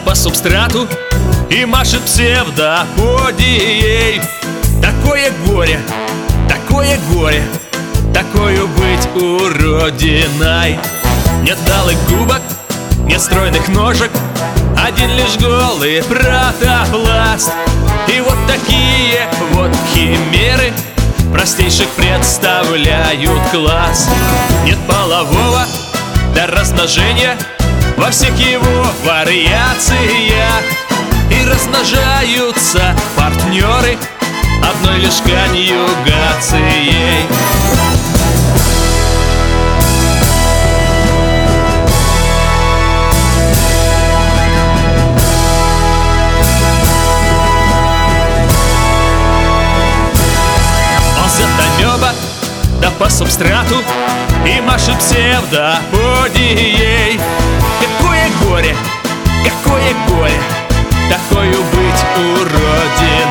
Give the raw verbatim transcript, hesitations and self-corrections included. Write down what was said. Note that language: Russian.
по субстрату и машет псевдоподией. Такое горе, такое горе, такою быть уродиной. Нет алых губок, нет стройных ножек, один лишь голый протопласт. И вот такие вот химеры простейших представляют класс. Нет полового до размножения во всех его вариациях, и размножаются партнеры одной лишь конъюгацией. Да по субстрату и машет псевдоподией. Какое горе, какое горе, такою быть уродиной.